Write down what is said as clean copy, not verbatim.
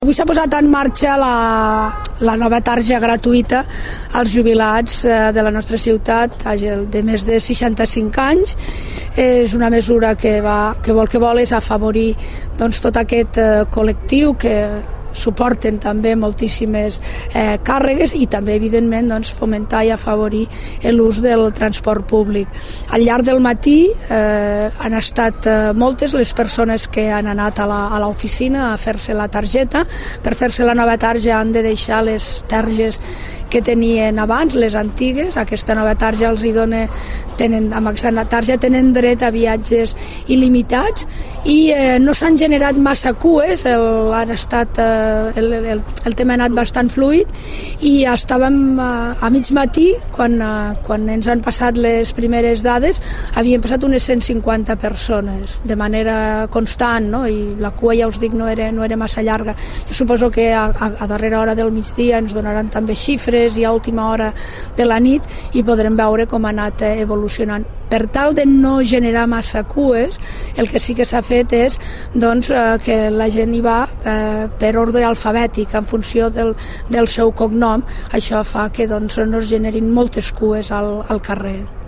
Avui s'ha posat en marxa la nova tarja gratuïta als jubilats de la nostra ciutat de més de 65 anys. És una mesura que vol és afavorir tot aquest col·lectiu que suporten també moltíssimes càrregues i també, evidentment, fomentar i afavorir l'ús del transport públic. Al llarg del matí han estat moltes les persones que han anat a l'oficina a fer-se la targeta. Per fer-se la nova tarja han de deixar les targes que tenien abans, les antigues. Aquesta nova tarja els hi dona, amb aquesta tarja tenen dret a viatges il·limitats i no s'han generat massa cues, el tema ha anat bastant fluid i estàvem a mig matí quan ens han passat les primeres dades, havien passat unes 150 persones de manera constant, no? I la cua, ja us dic, no era massa llarga. Jo suposo que a darrera hora del migdia ens donaran també xifres i a última hora de la nit i podrem veure com ha anat evolucionant. Per tal de no generar massa cues, el que sí que s'ha fet és que la gent hi va per ordre alfabètic en funció del seu cognom. Això fa que no es generin moltes cues al carrer.